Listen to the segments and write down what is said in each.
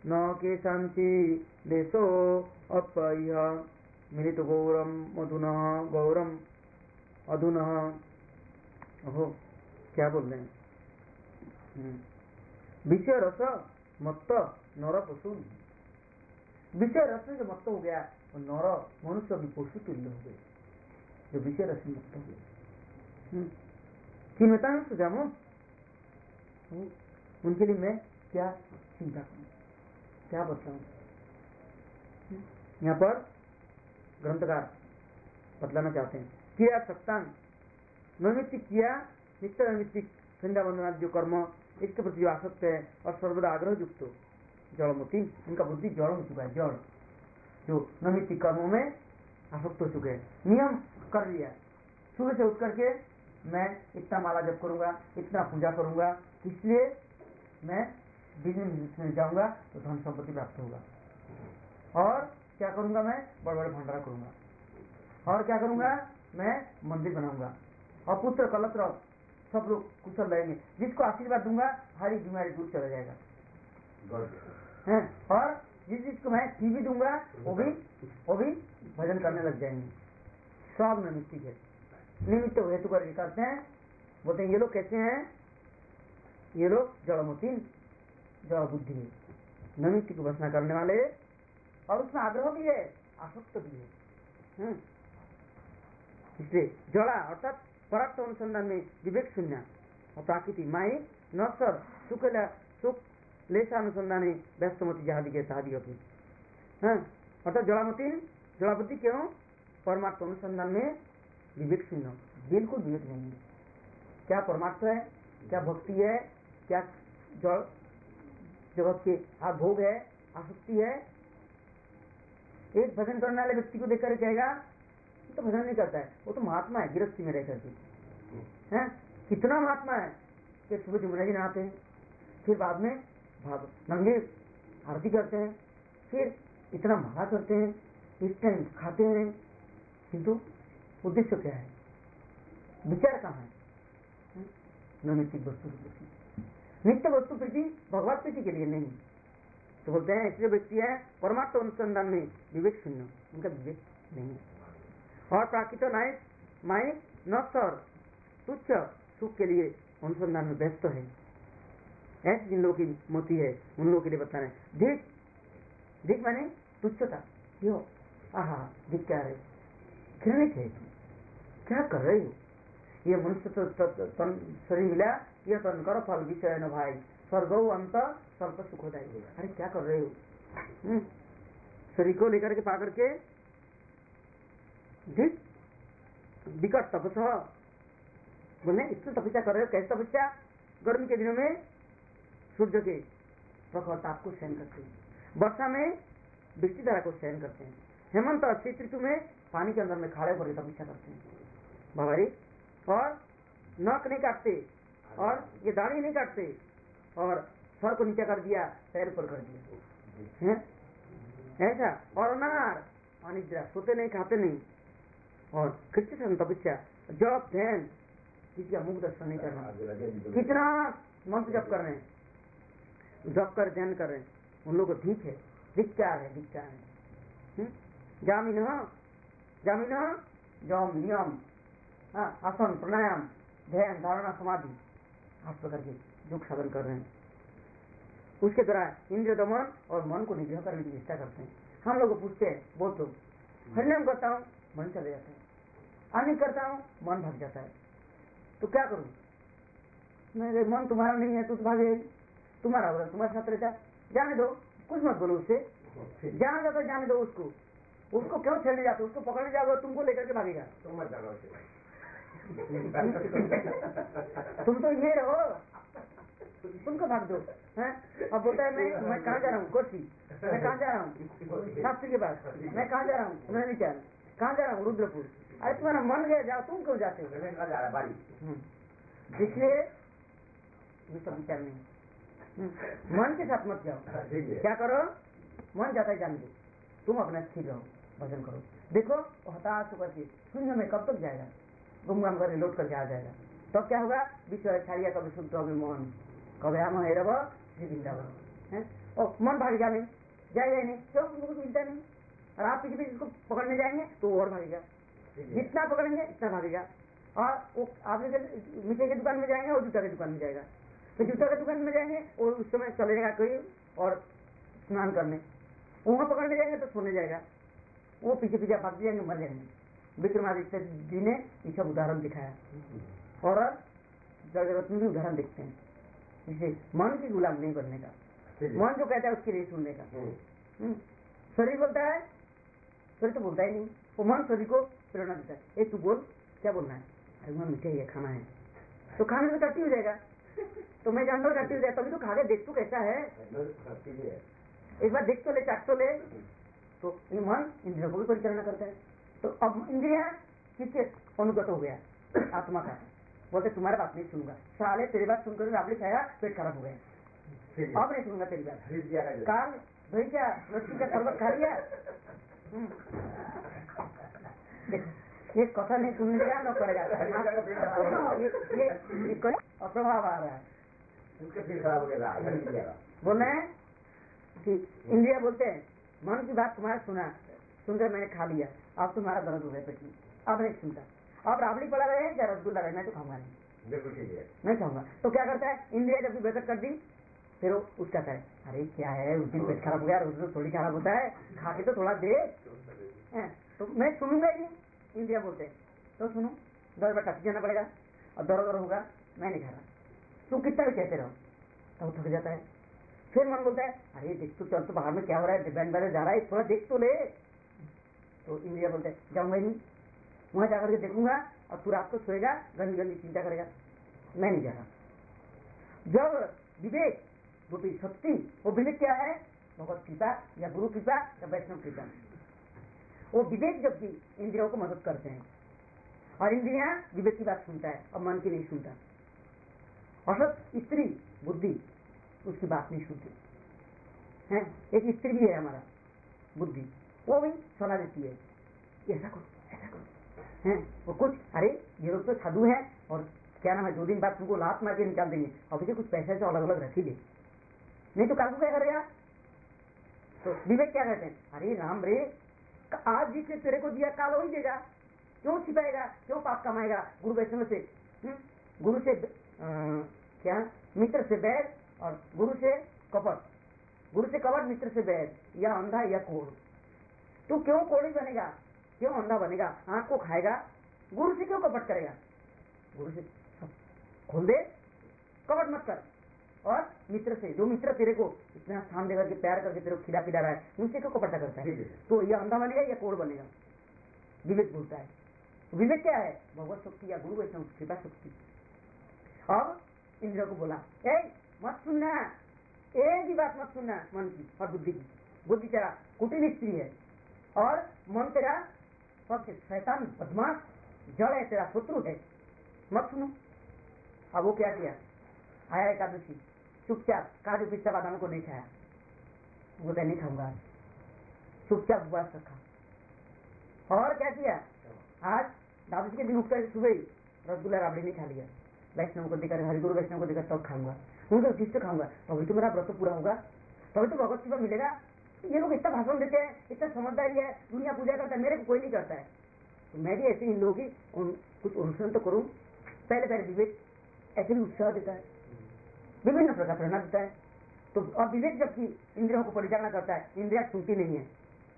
न केशांचि देशो अपह्य मिलित गौरम मधुना गौरम अधुना। ओहो, क्या बोल रहे हैं? विषय रस मत्त नर पशु। विषय रस में जो मत्त हो गया वो नर मनुष्य भी पशु तुल्य हो गए, जो विषय रस में मत्त हो गए। चिन्हता है सुजामो, उनके लिए मैं क्या चिंता करूं, क्या बताऊं? यहाँ पर ग्रंथकार बतलाना चाहते हैं क्रिया सत्तांग नैमित्तिक क्रिया, नित्य नैमित्तिक संध्या वंदनादि जो कर्म, इसके प्रति जो आसक्त है और सर्वदा आग्रह युक्त जड़मती, उनका बुद्धि जड़ हो चुका है। जड़ जो नैमित्तिक कर्मों में आसक्त हो चुके हैं, नियम कर लिया, सुबह से उठ करके मैं इतना माला जप करूंगा, इतना पूजा करूंगा, इसलिए मैं बिजनेस में जाऊंगा तो धन संपत्ति प्राप्त होगा। और क्या करूंगा, मैं बड़े बड़े भंडारा करूंगा, और क्या करूंगा, मैं मंदिर बनाऊंगा, और पुत्र कलत्र सब लोग कुशल रहेंगे, जिसको आशीर्वाद दूंगा हरी बीमारी दूर चला जाएगा है। और जिसको मैं टीवी दूंगा वो भी भजन करने लग जाएंगे। सब नैमित्तिक है, निमित्त हेतु करके करते हैं। बोलते हैं ये लोग कैसे हैं, ये लोग जड़मती जड़ बुद्धि है, नैमित्तिक उपासना करने वाले, और उसमें आग्रह भी है, आसक्त भी है। इसलिए जड़ा अर्थात पराक्त अनुसंधान में विवेक शून्य और प्राकृति माई न सर सुख लेशानुसंधान व्यस्तमती जहादी के शादी होती है। अर्थात जड़ामती जड़ा बुद्धि क्यों, परमात्मा अनुसंधान में विवेक शून्य, बिल्कुल विवेक नहीं है। क्या परमात्मा है, क्या भक्ति है, क्या जड़ जगत के भोग है, आसक्ति है। एक भजन करने वाले व्यक्ति को देखकर कहेगा तो भजन नहीं करता है, वो तो महात्मा है, गिरफ्ती में रह करके हैं। कितना महात्मा है कि सुबह जमुना जी नहाते हैं, फिर बाद में नंगे आरती करते हैं, फिर इतना माला करते हैं, इस टाइम खाते हैं, किंतु उद्देश्य क्या है, विचार कहाँ है? नैमित्तिक वस्तु नित्य वस्तु प्रीति भगवत प्रीति के लिए नहीं। तो बोलते हैं ऐसे व्यक्ति है परमात्मा अनुसंधान में विवेक शून्य, उनका विवेक नहीं है। और प्राकृत नायक माइक न सर तुच्छ सुख के लिए अनुसंधान में व्यस्त है। ऐसे जिन लोगों की मोती है उन लोगों के लिए बताना है दिख दिख माने तुच्छता, क्यों आहा दिख क्या है, घृणित है, क्या कर रहे हो, ये मनुष्य तो शरीर मिला, यह तन करो फल विषय न भाई स्वर्गो अंत स्वल्प सुखोदायी। अरे क्या कर रहे हो, शरीर को लेकर के पा करके विकट तपस्या बोले, इतना तपस्या कर रहे हो, कैसे तपस्या, गर्मी के दिनों में सूर्य के प्रखर ताप को सहन करते हैं, वर्षा में वृष्टि धारा को सहन करते हैं, हेमंत और शीत ऋतु में पानी के अंदर में खड़े होकर तपस्या करते हैं बाबारी, और नक नहीं काटते, और ये दाढ़ी नहीं काटते, और सर को नीचे कर दिया, पैर ऊपर कर दिया ऐसा, और अनाहार अनिद्रा, सोते नहीं खाते नहीं, और कृष्ण तपस्या जप ध्यान, किसी का मुख दर्शन नहीं करना, कितना मंत्र जप कर रहे हैं, जप कर ध्यान कर रहे हैं, उन लोगों को ठीक है, धिक्कार है, धिक्कार है। जामिन जामिन जम नियम, आसन प्राणायाम ध्यान धारणा समाधि हाथ पकड़ के योग साधन कर रहे हैं, उसके द्वारा इंद्रिय दमन और मन को निग्रह करने की चेष्टा करते हैं। हम लोग पूछते हैं, बोल तो हरिनाम करता हूँ, मन चले जाता है, आनी करता हूँ, मन भाग जाता है, तो क्या करूं मैं, मन तुम्हारा नहीं है, तू तो भागे, तुम्हारा होगा, तुम्हारे साथ रहता, जाने दो, कुछ मत बोलो उससे, जहां जाता जाने दो उसको क्यों छेड़ने जाते, उसको पकड़ने जाओगे, तुमको लेकर के भागेगा, तुम मत जाओ तुम तो ये रहो, तुमको भाग दो है। अब बोलता है मैं कहाँ जा रहा हूँ, कोसी, मैं कहाँ जा रहा हूँ शास्त्री के पास, मैं कहाँ जा रहा हूँ, मैं नहीं चाह, कहाँ जा रहा हूँ रुद्रपुर, अरे तुम्हारा मन गया जाओ, तुम क्यों जाते हो, इसलिए ये सब विचार नहीं, मन के साथ मत जाओ, क्या करो, मन जाता है जान दो, तुम अपना स्थिर रहो, भजन करो, देखो हताश होकर के शून्य में कब तक जाएगा, गुमगाम करके लौट करके आ जाएगा, तब क्या होगा, विश्व छाड़िया कभी सुनते हो मोहन कभी हम हेरब श्री वृंदावन है, और मन भागेगा नहीं, जाएगा नहीं, क्यों? उनको कुछ मिलता नहीं। और आप किसी भी इसको पकड़ने जाएंगे तो और भागेगा, जितना पकड़ेंगे इतना भागेगा। और वो आप मीठे की दुकान में जाएंगे और जूता की दुकान में जाएगा, तो जूता की दुकान में जाएंगे और उस समय चले जाएगा कोई और स्नान करने, वहां पकड़ने जाएंगे तो सोने जाएगा, वो पीछे पीछे भाग जाएंगे, मर जाएंगे। विक्रमादित्य जी ने ये सब उदाहरण दिखाया और जगत में भी उदाहरण देखते हैं। इसे मन की गुलाम नहीं बनने का, मन जो कहता है उसकी नहीं सुनने का। शरीर बोलता है, शरीर तो बोलता ही नहीं, वो मन शरीर को प्रेरणा देता है, तू बोल, क्या बोलना है? अरे मन मीठे है, खाना है, तो खाने में टट्टी हो जाएगा, तो मैं जानता हूँ टट्टी हो जाएगा, तभी तो खा के देख तू कैसा है, एक बार देख तो ले, चाट तो ले। तो ये मन इंद्रियों को भी परिचालना करता है। तो अब इंद्रिया किसके अनुगत हो गया? आत्मा का। बोलते तुम्हारे बात नहीं सुनूंगा, साले तेरी बात सुनकर राबड़ी खाया, पेट खराब हो गया, अब नहीं सुनूंगा तेरी बात। काल भाई क्या लस्सी का शरबत खा लिया, ये कथा नहीं सुनने का न करेगा, ये कोई अप्रभाव आ रहा है, बोल रहे हैं कि इंद्रिया बोलते हैं मन की बात तुम्हारा सुना, सुनकर मैंने खा लिया, अब तुम्हारा दर्द हो गया पेट में, अब नहीं सुनता, अब राबड़ी पड़ा रहे या रसगुल्ला रहे, मैं तो खाऊंगा नहीं खाऊंगा। तो क्या करता है? इंद्रिया जब भी बेकत कर दी, फिर उसका है अरे क्या है, उस दिन पेट खराब हो गया, रोज रोज थोड़ी खराब होता है, खा के तो थोड़ा दे, तो मैं सुनूंगा ही नहीं। इंद्रिया बोलते हैं तो सुनो, 10 बार टच जाना पड़ेगा और दर्द होगा, मैं नहीं खा रहा, तुम कितना भी कहते रहो, तो थक जाता है। फिर मन बोलता है अरे देख तो, चल तो बाहर में क्या हो रहा है, बैंड बाजा जा रहा है, थोड़ा देख तो ले। तो इंद्रिया बोलते हैं जाऊंगा ही नहीं, वहां जाकर के देखूंगा और तू रात को सोएगा, गंदी गंदी चिंता करेगा, मैं नहीं जा रहा। जब विवेक रूपी शक्ति, वो विवेक क्या है? भगवत कृपा या गुरु कृपा या वैष्णव कृपा, वो विवेक जबकि इंद्रियों को मदद करते हैं और इंद्रियां विवेक की बात सुनता है और मन की नहीं सुनता। अर्थात स्त्री बुद्धि उसकी बात नहीं सुनती है। एक स्त्री भी है हमारा बुद्धि, वो भी सलाह देती है ऐसा करो ऐसा करो, है वो कुछ, अरे ये लोग तो साधु है और क्या नाम है, 2 दिन बाद तुमको लात मार के निकाल देंगे, अभी से कुछ पैसे तो अलग अलग रखी दे, नहीं तो काकू क्या करेगा? तो विवेक क्या कहते हैं? अरे राम रे, आज जिसने तेरे को दिया काल वही देगा, क्यों छिपाएगा, क्यों पाप कमाएगा? गुरु वैष्णव से गुरु से क्या, मित्र से बैर और गुरु से कपट, गुरु से कपट, मित्र से बैर, या अंधा या कोढ़। तू क्यों कोढ़ी बनेगा, क्यों अंधा बनेगा, आंख को खाएगा, गुरु से क्यों कपट करेगा? गुरु से खोल दे, कपट मत कर। और मित्र से, जो मित्र तेरे को इतना स्थान देकर के प्यार करके तेरे को खिला पिला रहा है, उनसे क्यों कपट करता है? तो यह अंधा बनेगा या कोढ़ बनेगा? विवेक बोलता है। विवेक क्या है? भगवत शक्ति या गुरु वैष्णव कृपा शक्ति। अब इंद्र को बोला ए मत सुनना, एक भी बात मत सुनना मन की और बुद्धि की। बुद्धि तेरा कुटिल स्त्री है और मन तेरा सबसे शैतान बदमाश जड़ है, तेरा शत्रु है, मत सुनो। अब वो क्या किया? आया एकादशी, चुपचाप काजू पिस्ता बादाम को नहीं खाया, वो नहीं खाऊंगा, चुपचाप उपवास रखा। और क्या किया? आज द्वादशी के दिन उठकर सुबह ही रसगुल्ला राबड़ी नहीं खा लिया, वैष्णव को देकर, हरिगुरु वैष्णव को देकर तब खाऊंगा, उनको किससे खाऊंगा, तभी तो मेरा व्रत पूरा होगा, तभी तो भगवत कृपा मिलेगा। ये लोग इतना भाषण देते हैं, इतना समझदारी है, दुनिया पूजा करता है, मेरे को कोई नहीं करता है, तो मैं भी ऐसे इन लोगों की कुछ अनुसरण तो करूं। पहले पहले विवेक ऐसे भी उत्साह देता है, विभिन्न प्रकार प्रेरणा देता है। तो अब विवेक जबकि इंद्रियों को परिचालना करता है, इंद्रिया सुनती नहीं है,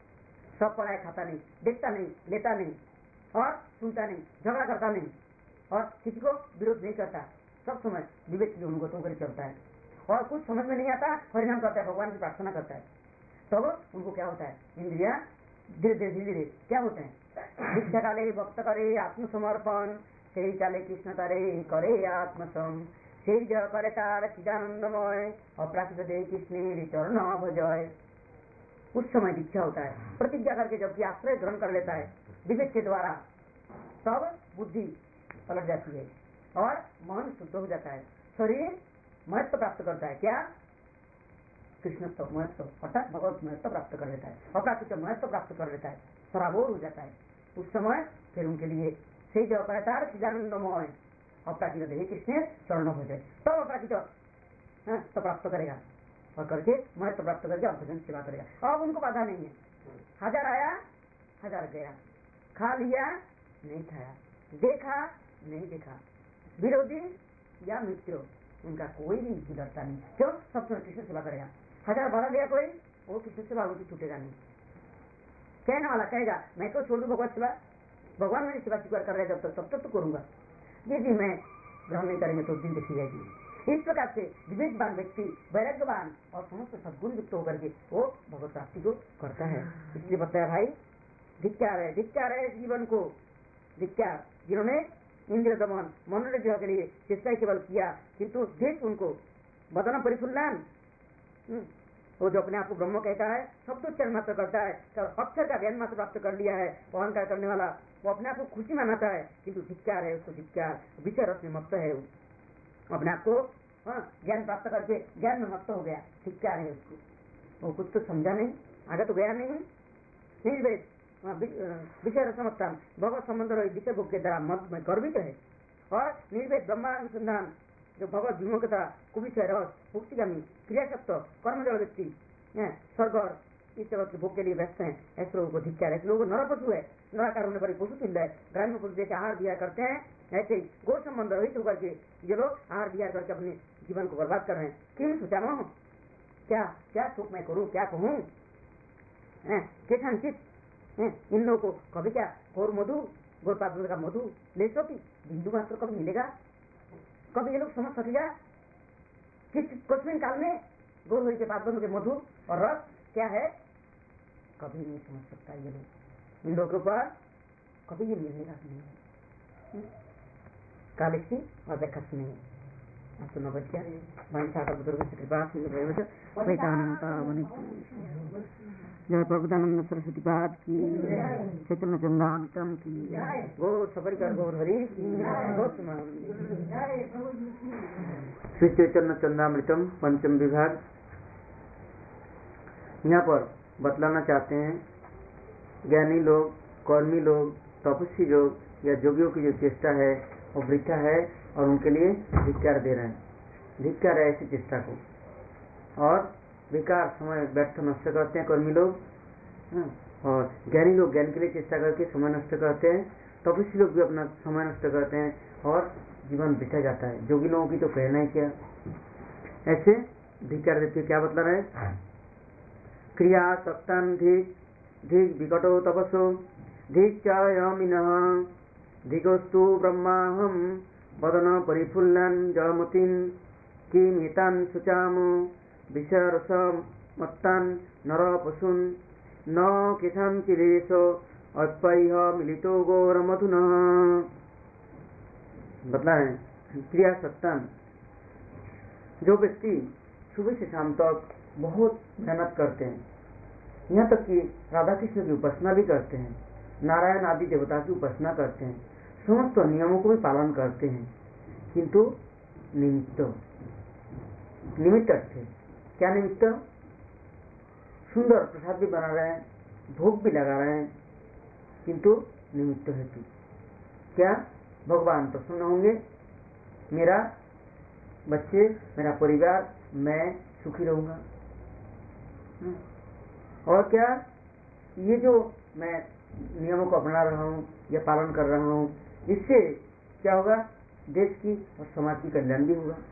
सब पढ़ाए खाता नहीं, देखता नहीं, लेता नहीं और सुनता नहीं, झगड़ा करता नहीं और किसी को विरोध नहीं करता, सब समय विवेक की अनुगत होकर चलता है। और कुछ समझ में नहीं आता, परिणाम करता है, भगवान की प्रार्थना करता है, तब उनको क्या होता है? इंद्रिया धीरे धीरे क्या होते हैं? दीक्षा काले भक्त करे आत्मसमर्पण, से चाले कृष्ण करे आत्मसम, से जय करे तार चिदानंदमय, अपराकृत दे कृष्ण चरण भजय। उस समय दीक्षा होता है, प्रतिज्ञा करके जबकि आश्रय ग्रहण कर लेता है विवेक के द्वारा, तब बुद्धि पलट जाती है और मन शुद्ध हो जाता है, शरीर महत्व प्राप्त करता है। क्या? कृष्णत्व महत्व, अर्थात भगवत महत्व प्राप्त कर लेता है, अपराकृत महत्व प्राप्त कर लेता है, सराबोर हो जाता है। उस समय फिर उनके लिए से जो कहता है चिदानंदमय, अपराकृत दे कृष्ण चरण भजय, तब अपराकृत तो प्राप्त करेगा। और करके महत्व प्राप्त करके अर्थजन सेवा करेगा। अब उनको बाधा नहीं है, 1000 आया 1000 गया, खा लिया नहीं खाया, देखा नहीं देखा, विरोधी या मित्र उनका कोई भी डरता नहीं, क्यों? सब कृष्ण सेवा करेगा। 1000 बढ़ा दिया कोई, वो कृष्ण सेवा होगी, छूटेगा नहीं। कहने वाला कहेगा मैं तो छोड़ दूं भगवत सेवा, भगवान मेरी सेवा स्वीकार कर रहे जब तक, तब तक तो करूंगा, यदि मैं ग्रहण नहीं करेंगे तो दिन देखी जाएगी। इस प्रकार से विवेकवान व्यक्ति, वैराग्यवान और समस्त सद्गुण युक्त होकर के वो भगवत प्राप्ति को करता है। इसलिए बताया भाई धिक्कार है जीवन को, धिक्कार जिन्होंने इंद्रिय दमन मनोरंजन के लिए चेष्टा केवल किया, किंतु देश उनको बदन परिफुल्लान, वो जो अपने आप को ब्रह्म कहता है, शब्दोच्चारण मात्र करता है, अक्षर का ज्ञान मात्र प्राप्त कर लिया है, अहंकार करने वाला, वो अपने आप को खुशी मनाता है, किंतु धिक्कार है उसको, धिक्कार, विषय रस में मस्त है, अपने आप को ज्ञान प्राप्त करके ज्ञान में मस्त हो गया, धिक्कार है उसको, वो कुछ तो समझा नहीं, आगे तो गया नहीं। निर्वेद विषय रसमत्तान भगवत संबंध विषय भोग के द्वारा मत में गर्वित है, और निर्वेद ब्रह्मानुसंधान जो भगवत विमुखता कुविषय रस मुक्तिगामी क्रियाशक्त कर्मजल व्यक्ति स्वर्ग और इस जगत के भोग के लिए व्यस्त हैं, ऐसे लोगों को धिक्कार है। ऐसे लोगों को नर पशु है, नराकार होने पर पशु तुल्य है, ग्रामीण पुरुष जैसे आहार विहार करते हैं, ऐसे ही गो संबंध रहित होकर के ये लोग आहार विहार करके अपने जीवन को बर्बाद कर रहे हैं। क्यों सोचा न क्या क्या सुख मैं करूँ, क्या कहूँ, केशांचित इन लोगों को कभी क्या गौर मधु गौरपाद का मधु ले सकी बिंदु मात्र कभी मिलेगा, कभी ये लोग समझ सकेगा कुछ काल में गौर के पाद के मधु और रस क्या है, कभी नहीं समझ सकता ये लोग, इन लोगों पर कभी ये मिलने का नहीं है। कालिक्षी और देखस नहीं आपको न बच गया बुजुर्ग से कृपा जय प्रभुदानंद सरस्वती पाद की, चैतन्य चंदामृतम की, गौर सबरिकर गौर हरि की, श्री चैतन्य चंदामृतम पंचम विभाग। यहाँ पर बतलाना चाहते हैं ज्ञानी लोग, कर्मी लोग, तपस्वी लोग या जोगियों की जो चेष्टा है वो वृथा है और उनके लिए धिक्कार दे रहे हैं। धिक्कार है ऐसी चेष्टा को, और बेकार समय व्यर्थ नष्ट करते हैं कर्मी लोग, और ज्ञानी लोग ज्ञान के लिए चेष्टा करके समय नष्ट करते हैं, तपस्वी लोग भी अपना समय नष्ट करते हैं और जीवन बिता जाता है। जोगी लोगों की तो कहना ही क्या, ऐसे धिक्कार देते क्या बतला रहे, क्रिया सत्तान धिक धिक विकटो तपसो धिक चायमिनः धिकोस्तु ब्रह्माहम वदन परिफुल्लान जलमतिन किमितान शुचामो विषरसमत्तान नर पशुन न केशांचिदेश अल्पैः मिलितो गौरमधुनः। बतला है क्रिया सत्तान, जो व्यक्ति सुबह से शाम तक बहुत मेहनत करते हैं, यहाँ तक कि राधा कृष्ण की उपासना भी करते हैं, नारायण आदि देवता की उपासना करते हैं, समस्त नियमों को भी पालन करते हैं, किंतु निमित्त थे। क्या निमित्त? सुंदर प्रसाद भी बना रहे हैं, भोग भी लगा रहे हैं, किंतु निमित्त हेतु क्या? भगवान प्रसन्न होंगे, मेरा बच्चे, मेरा परिवार, मैं सुखी रहूंगा। और क्या? ये जो मैं नियमों को अपना रहा हूँ या पालन कर रहा हूँ, इससे क्या होगा? देश की और समाज की कल्याण भी होगा।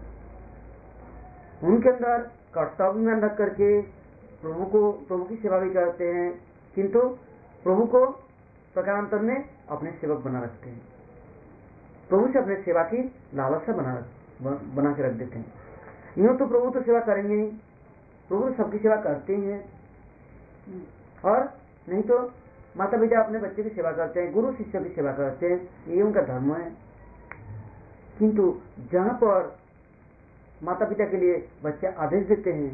उनके अंदर कर्तव्य में रख करके प्रभु की सेवा भी करते हैं, किंतु प्रभु को प्रकारांतर में अपने सेवक बना रखते हैं, प्रभु से अपने सेवा की लालसा बना के रख देते हैं। यूं तो प्रभु तो सेवा करेंगे नहीं, प्रभु तो सबकी सेवा करते ही हैं, और नहीं तो माता पिता अपने बच्चे की सेवा करते हैं, गुरु शिष्य की सेवा करते हैं, ये उनका धर्म है। किंतु जहां पर माता पिता के लिए बच्चे आदेश देते हैं,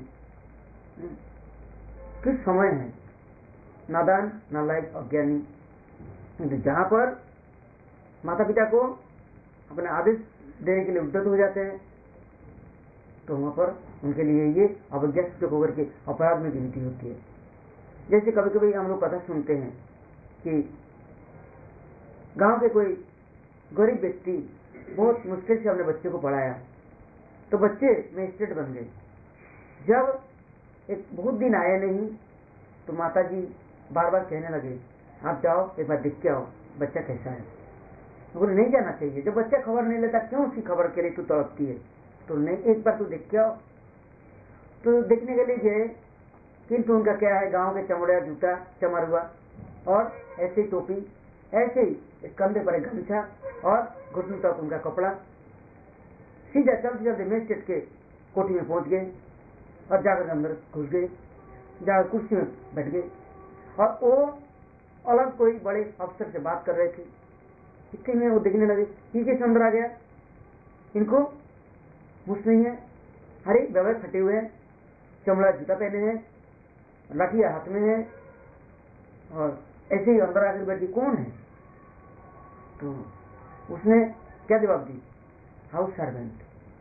किस समय है नादान नालायक अज्ञानी, किंतु जहां पर माता पिता को अपने आदेश देने के लिए उद्यत हो जाते हैं, तो वहां पर उनके लिए ये अवज्ञा सूचक होकर के अपराध में गिनती होती है। जैसे कभी कभी हम लोग कथा सुनते हैं कि गांव के कोई गरीब व्यक्ति बहुत मुश्किल से अपने बच्चे को पढ़ाया, तो बच्चे मजिस्ट्रेट बन गए, जब एक बहुत दिन आए नहीं तो माता जी बार बार कहने लगे, आप जाओ एक बार देख के आओ बच्चा कैसा है। बोले नहीं जाना चाहिए, जब बच्चा खबर नहीं लेता क्यों उसकी खबर के लिए तू तड़पती है, तो नहीं एक बार तू देख के आओ। तो देखने के लिए गए, किंतु उनका क्या है, गांव के चमड़े जूता चमर हुआ और ऐसे ही टोपी, ऐसे ही कंधे पर एक गमछा और घुटनों तक उनका कपड़ा। सीधा चलते चलते मजिस्ट्रेट के कोठी में पहुंच गए और जाकर अंदर घुस गए, जाकर कुर्सी में बैठ गए और वो अलग कोई बड़े अफसर से बात कर रहे थे। इतने में वो देखने लगे ये कैसे अंदर आ गया, इनको मुझ नहीं है, हरे व्यवहार फटे हुए हैं, चमड़ा जूता पहने हैं, लाठी हाथ में है और ऐसे ही अंदर आकर बैठी कौन है। तो उसने क्या जवाब दी, हाउस सर्वेंट,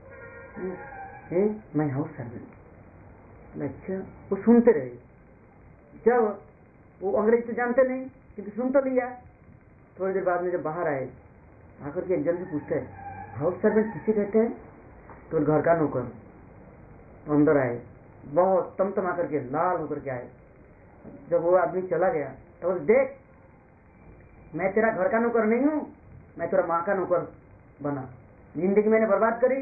मैं हाउस सर्वेंट। अच्छा, वो सुनते रहे। जब वो अंग्रेजी तो जानते नहीं किंतु सुन तो लिया। थोड़ी देर बाद में जब बाहर आए, आकर के एक जन से पूछते हैं हाउस सर्वेंट किसे कहते हैं, तो घर का नौकर। तो अंदर आए, बहुत तमतमा करके लाल होकर के आए। जब वो आदमी चला गया तो देख मैं तेरा घर का नौकर नहीं हूं, मैं तेरा माँ का नौकर बना, जिंदगी मैंने बर्बाद करी।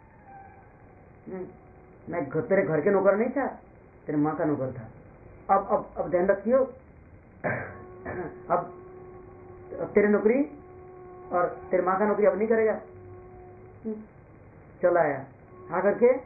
मैं तेरे घर के नौकर नहीं था, तेरे माँ का नौकर था। अब ध्यान रखियो, अब तेरी नौकरी और तेरे माँ का नौकरी अब नहीं करेगा। चला आया, आकर के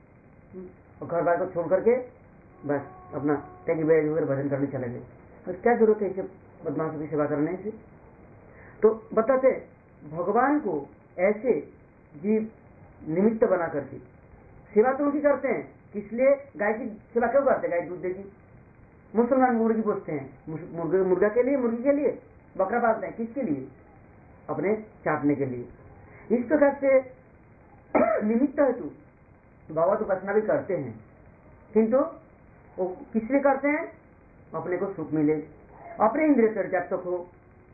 घर बार को छोड़ करके बस अपना टैगी बैग वगैरह भजन करने चले गए। और क्या जरूरत है इसे बदमाशों की सेवा करने से। तो बताते भगवान को ऐसे जीव निमित्त बना करके सेवा तो उनकी करते हैं, इसलिए गाय की सेवा क्यों करते हैं, गाय दूध देगी। मुसलमान मुर्गी पोसते हैं, मुर्गा के लिए, मुर्गी के लिए, बकरा पालते हैं, किसके लिए, अपने चाटने के लिए। इस प्रकार से निमित्त हेतु भगवत उपासना भी करते हैं, किंतु वो किस लिए करते हैं, अपने को सुख मिले, अपने इंद्रिय परित्याग हो।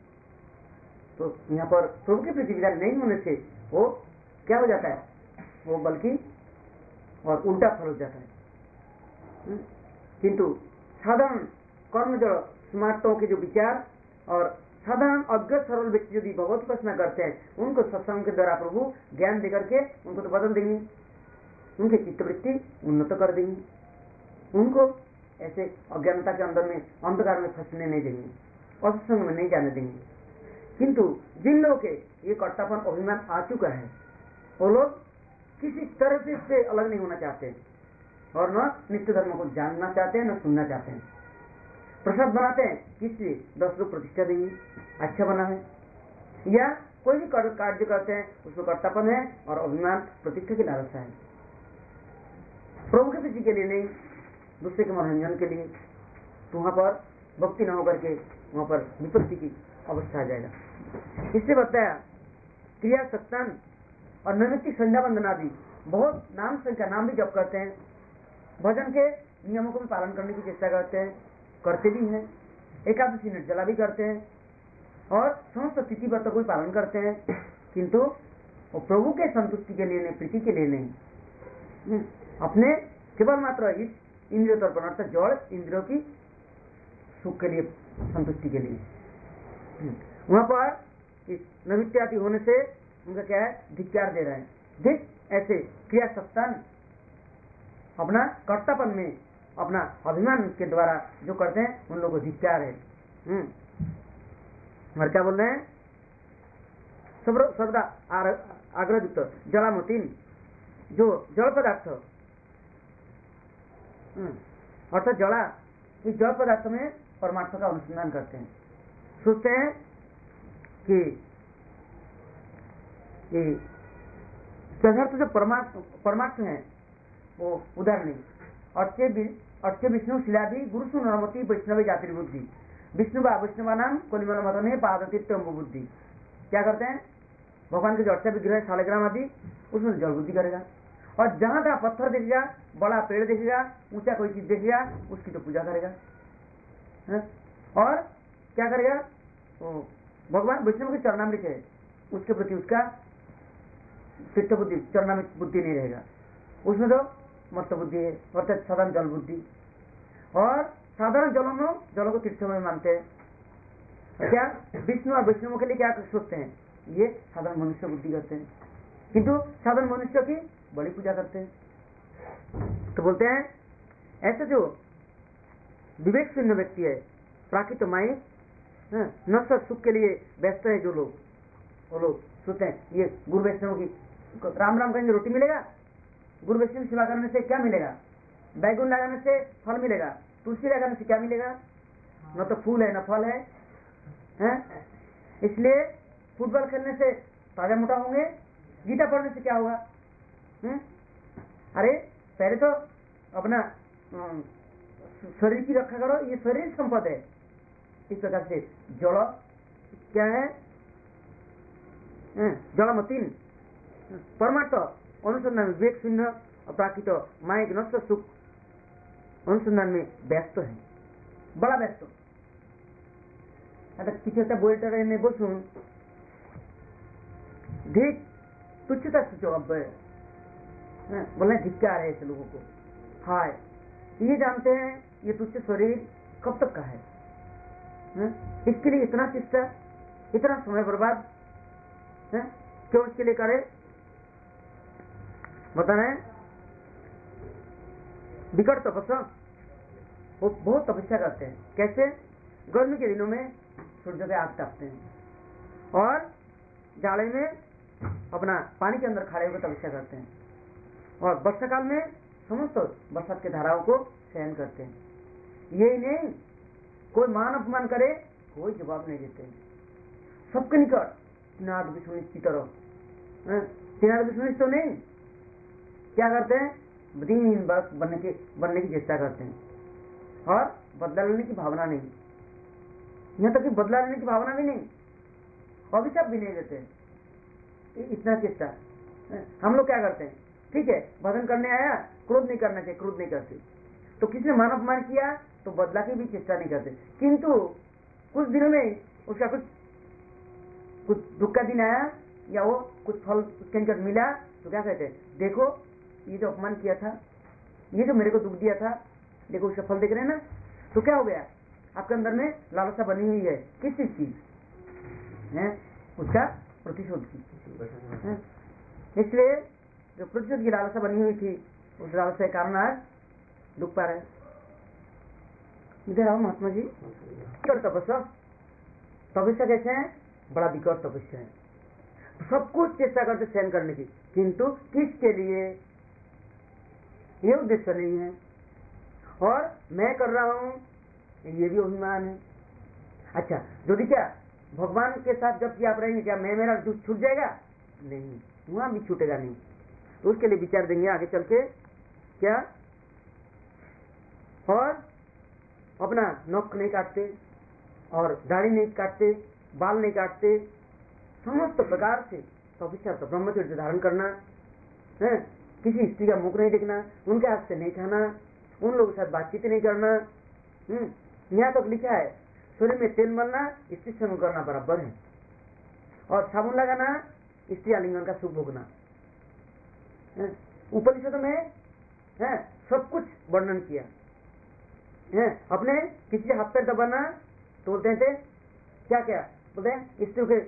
तो यहाँ पर प्रभु के प्रति विचार नहीं होने से वो क्या हो जाता है, वो बल्कि और उल्टा फल हो जाता है। किंतु साधारण कर्मजड़ स्मार्टों के जो विचार और साधारण अज्ञ सरल व्यक्ति यदि भगवत उपासना करते हैं, उनको सत्संग के द्वारा प्रभु ज्ञान देकर के उनको तो बदल देंगे, उनकी चित्तवृत्ति उन्नत कर देंगे, उनको ऐसे अज्ञानता के अंदर में अंधकार में फंसने नहीं देंगे, असत्संग में नहीं जाने देंगे। किंतु जिन लोगों के ये कर्तापन अभिमान आ चुका है, वो लोग किसी तरह से इससे अलग नहीं होना चाहते और न नित्य धर्म को जानना चाहते हैं, न सुनना चाहते हैं। प्रसाद बनाते हैं किसलिए, 10 लोग प्रतिष्ठा देंगे, अच्छा बना है, या कोई भी कार्य करते हैं उसमें कर्तापन है और अभिमान प्रतिष्ठा की लालसा है, प्रभु के किसी के लिए नहीं, दूसरे के मनोरंजन के लिए। तो वहां पर भक्ति न होकर के वहां पर विपत्ति की अवस्था आ जाएगा। इससे बताया क्रिया सत्संग और नैमित्तिक संध्या वंदन आदि बहुत नाम संख्या नाम भी जप करते हैं, भजन के नियमों को भी पालन करने की चेष्टा करते हैं, करते भी हैं, एकादशी निर्जला भी करते हैं और समस्त तिथि व्रत को भी पालन करते हैं, किंतु वो प्रभु के संतुष्टि के लिए नहीं, प्रीति के लिए नहीं, अपने केवल मात्र इस इंद्रियों तर्पण अर्थात जड़ इंद्रियों की सुख के लिए, संतुष्टि के लिए। वहां पर इस नैमित्यादि होने से उनका क्या है, धिक्कार दे रहे हैं। धिक ऐसे क्रिया सत्संग अपना कर्तापन में अपना अभिमान के द्वारा जो करते हैं उन लोगों को धिक्कार है। और क्या बोल रहे हैं, सर्वदा आग्रह युक्त जलामतीन, जो जल पदार्थ अर्थात जला, इस जल पदार्थ में परमार्थ का अनुसंधान करते हैं, सोचते हैं कि पदार्थ जो परमार्थ है वो उदार नहीं। अर्चे विष्णु शिलादि गुरुसु नरमती वैष्णव जाति बुद्धि, विष्णु व वैष्णवा नाम कोलिमल मदन पादतीर्थ बुद्धि। क्या करते हैं, भगवान के जो अर्चा विग्रह शालिग्राम आदि उसमें जल बुद्धि करेगा, और जहां जहां पत्थर देखेगा, बड़ा पेड़ देखेगा, ऊंचा कोई चीज देखेगा, उसकी तो पूजा करेगा है? और क्या करेगा, वो भगवान वैष्णव के चरणामृत है, उसके प्रति उसका चित्त बुद्धि चरणामृत बुद्धि नहीं रहेगा, उसमें तो मत्त बुद्धि है, अर्थात साधारण जल बुद्धि। और साधारण जलों को तीर्थमय मानते हैं। क्या विष्णु और वैष्णव के लिए क्या सोचते हैं? ये साधारण मनुष्य बुद्धि करते हैं, किंतु साधारण मनुष्य की बड़ी पूजा करते हैं। तो बोलते हैं ऐसे जो विवेक शून्य व्यक्ति है, प्राकृत माई नश्वर सुख के लिए व्यस्त है जो लोग, वो लोग सोचते हैं ये गुरु वैष्णव की राम राम करेंगे रोटी मिलेगा, गुरु वैष्णव की सेवा करने से क्या मिलेगा, बैगुन लगाने से फल मिलेगा, तुलसी लगाने से क्या मिलेगा, न तो फूल है न फल है, इसलिए फुटबॉल खेलने से ताजा मोटा होंगे, गीता पढ़ने से क्या होगा? अरे पहले तो अपना शरीर की रक्षा करो, ये शरीर संपद है। इस प्रकार से जड़ क्या है, जड़मतीन परमार्थ अनुसंधान में विवेक शून्य और प्राकृत माइक नष्ट सुख अनुसंधान में व्यस्त है, बड़ा व्यस्त। आता কিছু একটা বইটার এনে বসুন, धिक तुच्छता से जो अब बोलना धिक्कार है ऐसे लोगों को। हाय, ये जानते हैं ये तुच्छ शरीर कब तक का है, इसके लिए इतना चेष्टा, इतना समय बर्बाद क्यों इसके लिए करे? बताना है विकट तपस्या, वो बहुत तपस्या करते हैं। कैसे? गर्मी के दिनों में सूर्य से आग तापते हैं और जाड़े में अपना पानी के अंदर खड़े होकर तपस्या करते हैं, और वर्षा काल में समस्त बरसात के धाराओं को सहन करते हैं। यही नहीं, कोई मान अपमान करे कोई जवाब नहीं देते, सबके निकट नाद विष्णु की तरह नाद विष्णु तो नहीं, क्या करते हैं? दीन बनने की चेष्टा करते हैं और बदला लेने की भावना नहीं, यहाँ तक कि बदला लेने की भावना भी नहीं, अभिशाप भी नहीं देते, इतना चेष्टा। हम लोग क्या करते हैं? ठीक है, भजन करने आया, क्रोध नहीं करना चाहिए, क्रोध नहीं करते, तो किसी ने मान अपमान किया तो बदला की भी चेष्टा नहीं करते, किंतु कुछ दिनों में उसका कुछ दुख का दिन आया या वो कुछ फल उसके निकट मिला तो क्या कहते हैं? देखो ये जो अपमान किया था, ये जो मेरे को दुख दिया था, देखो उसका फल देख रहे हैं ना। तो क्या हो गया? आपके अंदर में लालसा बनी हुई है, किस चीज की है? उसका प्रतिशोध की। इसलिए जो प्रतिशोध की लालसा बनी हुई थी, उस लालसा के कारण आज दुख पा रहे। इधर आओ महात्मा जी। तपस्या, तपस्या कैसे है? बड़ा विकट तपस्या है, सब कुछ चेष्टा करते सहन करने की, किंतु किसके लिए? ये उद्देश्य नहीं है, और मैं कर रहा हूं ये भी अभिमान है। अच्छा, यदि क्या भगवान के साथ जब आप रहेंगे, क्या मैं मेरा दुख छूट जाएगा? नहीं, वहां भी छूटेगा नहीं। तो उसके लिए विचार देंगे आगे चल के क्या। और अपना नख नहीं काटते और दाढ़ी नहीं काटते, बाल नहीं काटते, समस्त प्रकार से तपस्या तो ब्रह्मचर्य धारण करना है, किसी स्त्री का मुख नहीं देखना, उनके हाथ से नहीं खाना, उन लोगों के साथ बातचीत नहीं करना। यहाँ तक लिखा है शरीर में तेल मलना स्त्री संग करना बराबर है, और साबुन लगाना स्त्री आलिंगन का सुख भोगना। उपनिषद में सब कुछ वर्णन किया है। अपने किसी हाथ पैर दबाना तो बोलते थे क्या क्या बोलते हैं? स्त्री के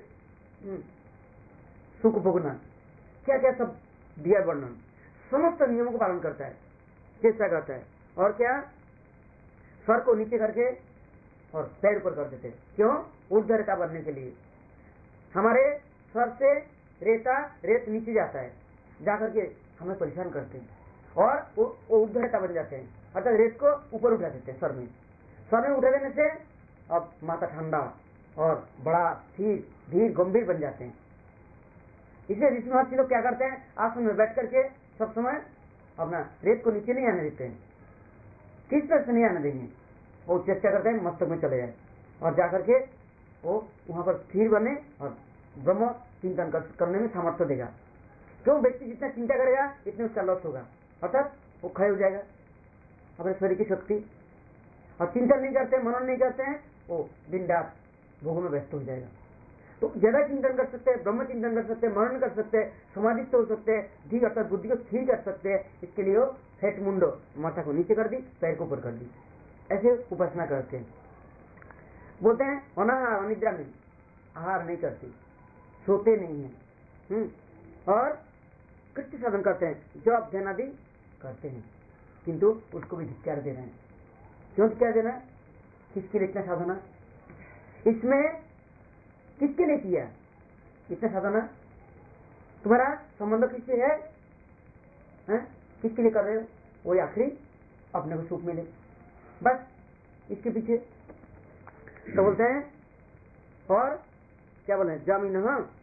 सुख भोगना, क्या क्या सब दिया वर्णन। समस्त नियमों को पालन करता है, चेष्टा करता है, और क्या सर को नीचे करके और पैर ऊपर कर देते। क्यों? ऊर्ध्व रेखा बनने के लिए। हमारे सर से रेत नीचे जाता है, जाकर के हमें परेशान करते हैं, और वो ऊर्ध्व रेखा बन जाते हैं, अर्थात रेत को ऊपर उठा देते हैं सर में उठा देने से अब माथा ठंडा और बड़ा धीर गंभीर बन जाते हैं। इसलिए ऋषि महर्षि लोग क्या करते हैं? आसन में बैठ करके सब समय अपना रेत को नीचे नहीं आने देते हैं। किस तरह से नहीं आने देंगे? वो चेष्टा करते हैं मस्तक में चले जाए, और जाकर के वो वहां पर स्थिर बने और ब्रह्म चिंतन करने में सामर्थ्य देगा। क्यों? व्यक्ति जितना चिंता करेगा इतने उसका लॉस होगा, अर्थात वो क्षय हो जाएगा अपने शरीर की शक्ति। और चिंतन नहीं करते, मनन नहीं करते हैं, वो दिन रात भोगों में व्यस्त हो जाएगा। तो ज्यादा चिंतन कर सकते हैं, ब्रह्म चिंतन कर सकते हैं, मनन कर सकते हैं, समाधिस्थ हो सकते हैं, ठीक अर्थात बुद्धि को स्थिर कर सकते हैं। इसके लिए हेट मुंडो, माथा को नीचे कर दी, पैर को ऊपर कर दी, ऐसे उपासना करते हैं। बोलते हैं अनाहार अनिद्रा में, आहार नहीं करते, सोते नहीं है, और कृत्य साधन करते हैं, जॉब ध्यान आदि करते हैं, किंतु उसको भी धिक्कार दे रहे हैं। क्यों धिक्कार देना? किसके लिए इतना साधना? इसमें किसके लिए किया इतना साधना? तुम्हारा संबंध किससे है? किसके लिए कर रहे हो? वही आखिरी अपने को सुख मिले, बस इसके पीछे। तो बोलते हैं, और क्या बोले, जामीन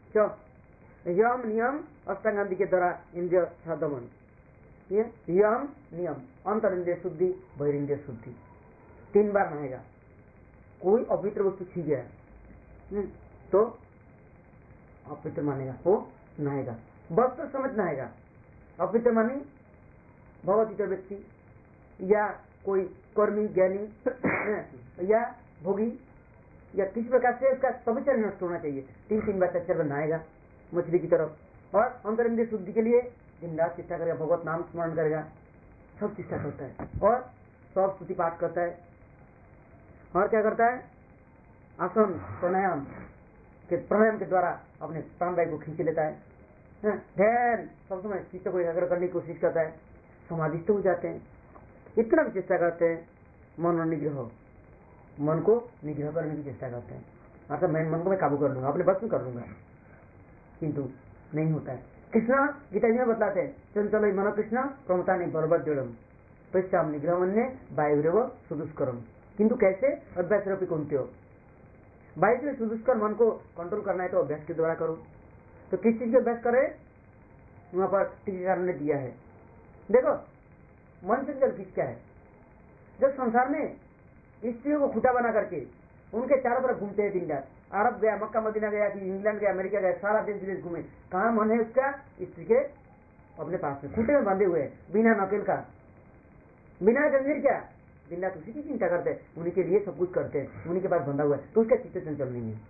यम नियम अष्टांग आदि के द्वारा इंद्रिय साधन, ये यम नियम, अंतर इंद्रिय शुद्धि, बहिर्ंद्रिय शुद्धि, 3 बार नहाएगा। कोई अपवित्र वस्तु छीन गया तो अपवित्र मानेगा, वो नहाएगा, वस्त्र समेत नहाएगा। अपवित्र मानी भगवतीत व्यक्ति या कोई कर्मी ज्ञानी या भोगी या किसी प्रकार से उसका पवित्र नष्ट होना चाहिए। 3 बार 4 बार नहाएगा मछली की तरफ। और अंतर इंद्रिय शुद्धि के लिए दिन रात चेष्टा करेगा, भगवत नाम स्मरण करेगा, सब चेष्टा करता है, और सब स्तुति पाठ करता है। और क्या करता है? आसन प्राणायाम के द्वारा अपने प्राणवायु को खींच लेता है। ध्यान सब समय चित्त को एकाग्र करने की कोशिश करता है, समाधिस्थ हो जाते हैं। इतना भी चेष्टा करते हैं, मन निग्रह, मन को निग्रह करने की चेष्टा करते हैं, अर्थात मैं मन को मैं काबू कर लूंगा, अपने बस में कर लूंगा, किंतु नहीं होता है। कृष्ण गीता जी में बतलाते हैं, चंचल मन कृष्ण प्रमता नहीं बलबद्दम पश्चाम निग्रह मन ने वायुरेव सुदुष्करम। किंतु कैसे? अभ्यास रूपी कुंती हो, वायु से सुदुष्कर मन को कंट्रोल करना है तो अभ्यास के द्वारा करो। तो किस चीज का अभ्यास करे? वहां पर टीकाकार ने दिया है, देखो मन चंचल किसका है? जब संसार में स्त्रियों को खुटा बना करके उनके चारों तरफ घूमते हैं दिन रात, अरब गया, मक्का मदीना गया, कि इंग्लैंड गया, अमेरिका गया, सारा देश विदेश घूमे, कहाँ मन है उसका? स्त्री के अपने पास में खूटे में बांधे हुए, बिना नकेल का, बिना जंजीर क्या, दिन रात उसी की चिंता करते हैं, उन्हीं के लिए सब कुछ करते हैं, उन्हीं के पास बंधा हुआ है, तो उसका चित्त चंचल नहीं है।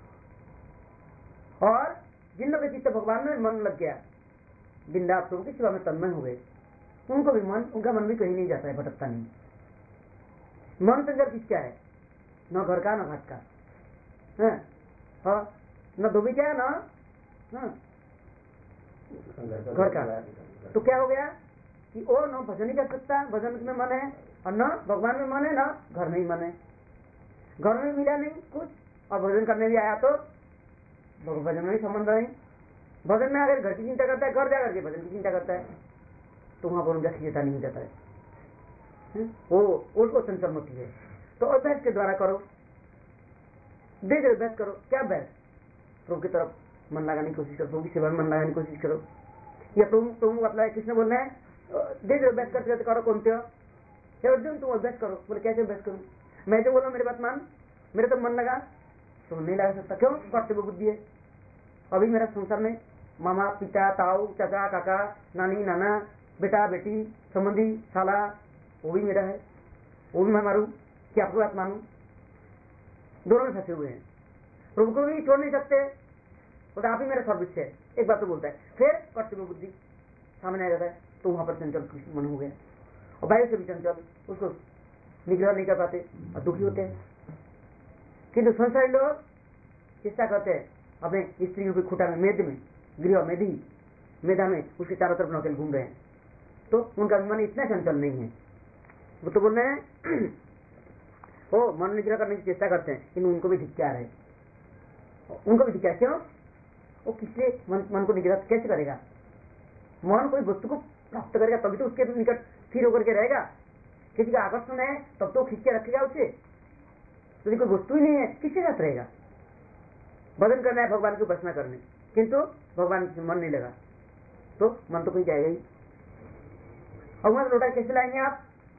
और जिन लोगों के चित्त भगवान में मन लग गया, दिन रात प्रभु की सेवा में तन्मय हो गए, उनको भी मन, उनका मन भी कहीं नहीं जाता है, भटकता नहीं। मन चंचल किसका है? न घर का न घाट का, न धोबी क्या न घर का। तो क्या हो गया कि वो न भजन ही कर सकता, भजन में मन है, और न भगवान में मन है, न घर में मन है। घर में मिला नहीं कुछ, और भजन करने भी आया तो भजन में भी संबंध नहीं। भजन में अगर घर की चिंता करता है, घर जाकर के भजन की चिंता करता है, तो वहां पर उनका खींचता नहीं जाता है, वो उसको चंचल होती है। तो अभ्यास के द्वारा करो, देख अभ्यास करो। क्या अभ्यास? प्रभु की तरफ मन लगाने की कोशिश करो, प्रभु की सेवा में मन लगाने की कोशिश करो। या प्रभु मतलब कृष्ण बोल रहे हैं, देख अभ्यास करते करते करो। कौन थे? अर्जुन तुम अभ्यास करो। बोले कैसे अभ्यास करूं? मैं जो बोला मेरी बात मान, मेरे तो मन लगा, तो नहीं लगा सकता। क्यों? कर्तव्य बुद्धि है। अभी मेरा संसार में मामा पिता ताऊ चाचा काका नानी नाना बेटा बेटी संबंधी साला, वो भी मेरा है, वो भी मैं मारू कि आपको बात मानू? दोनों में फंसे हुए हैं। प्रभु को भी छोड़ नहीं सकते, बोलते आप ही मेरा सर्वोच्च है, एक बात तो बोलता है। फिर कर्तव्य बुद्धि सामने आ जाता है, तो वहां पर चंचल मन हो गया। और वायु से भी चंचल, उसको निग्रह नहीं कर पाते और दुखी होते हैं। किंतु संसारी लोग चेष्टा करते हैं अपने स्त्री रूपी खुटा में, मेद में, गृह मेधी मेधा में उसके चारों तरफ नौकेल घूम रहे हैं, तो उनका मन इतना चंचल नहीं है। वो तो बोल रहे हैं वो मन निग्रह करने की चेष्टा करते हैं, किंतु उनको भी धिक्कार है, उनको भी धिक्कार। क्यों? वो किसलिए मन को निग्रह कैसे करेगा? मन कोई वस्तु को प्राप्त करेगा तभी तो उसके निकट स्थिर होकर के रहेगा। किसी का आकर्षण है तब तो खींच के रखेगा उसे, यदि कोई वस्तु ही नहीं है किसके साथ रहेगा? भजन करना है भगवान की उपासना करने, किंतु भगवान से मन नहीं लगा तो मन तो कहीं जाएगा ही। भगवान लौटा कैसे लाएंगे आप?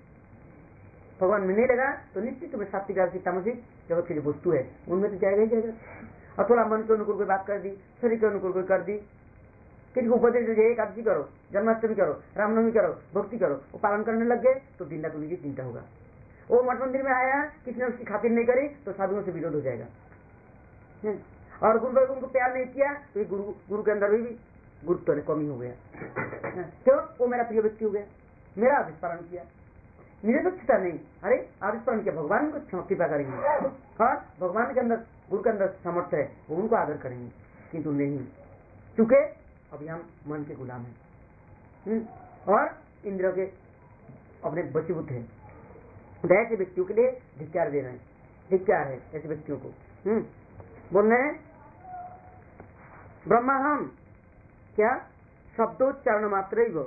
भगवान में नहीं लगा तो निश्चित तुम्हें सात्विक राजसिक तामसिक जगत की जो वस्तु है उनमें तो जाएगा ही जाएगा। और थोड़ा मन के अनुकूल कोई बात कर दी, शरीर के अनुकूल कोई कर दी, किसी को उपदेश दीजिए एकादशी करो, जन्माष्टमी करो, रामनवमी करो, भक्ति करो, वो पालन करने लग गए तो दिन रात उन्हीं की चिंता होगा। वो मठ मंदिर में आया, किसी ने उसकी खातिर नहीं करी तो साधुओं से विरोध हो जाएगा। और गुरु भाई उनको प्यार नहीं किया तो ये गुरु के अंदर भी गुरुत्व ने कमी हो गया। क्यों? वो मेरा प्रिय व्यक्ति हो गया, मेरा आदेश पालन किया, निरपेक्षता नहीं। अरे आदेश पालन किया, भगवान को कृपा करेंगे और भगवान के अंदर गुरु के अंदर सामर्थ्य है, वो उनको आदर करेंगे, किंतु नहीं, क्योंकि अभी हम मन के गुलाम हैं और इंद्रियों के अपने वशीभूत है। ऐसे व्यक्तियों के लिए धिक्कार दे रहे हैं, धिक्कार है ऐसे व्यक्तियों को। बोल रहे हैं ब्रह्माहम क्या शब्दोच्चारण मात्र ही वो।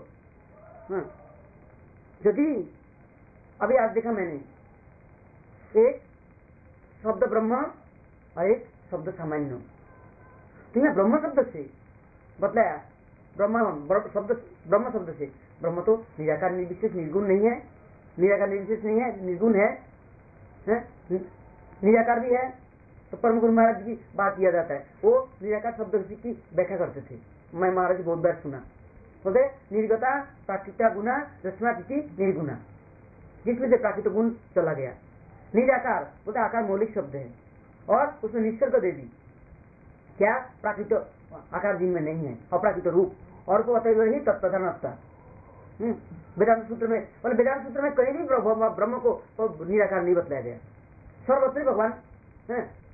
यदि अभी आज देखा मैंने एक शब्द ब्रह्म और एक शब्द सामान्य, तो यह ब्रह्म शब्द से बतलाया, ब्रह्म शब्द से ब्रह्म तो निराकार निर्विशेष निर्गुण नहीं है, निराकार निर्विशेष नहीं है, निर्गुण है, निराकार भी है। तो परम गुरु महाराज की बात किया जाता है, वो निराकार शब्द की व्याख्या करते थे, मैं महाराज बहुत बार सुना। बोलते निर्गता प्राकृतिक गुना रचनातिथि निर्गुणा, जिसमें से प्राकृतिक गुण चला गया। निराकार बोलते आकार मौलिक शब्द है और उसने निसर्ग दे दी, क्या प्राकृतिक आकार जिनमें नहीं है, अप्राकृत रूप, और को बताए हुए ही तत्प्रधानता। वेदांत सूत्र में, बोले वेदांत सूत्र में कहीं भी ब्रह्म को तो निराकार नहीं बतलाया गया, सर्वत्र भगवान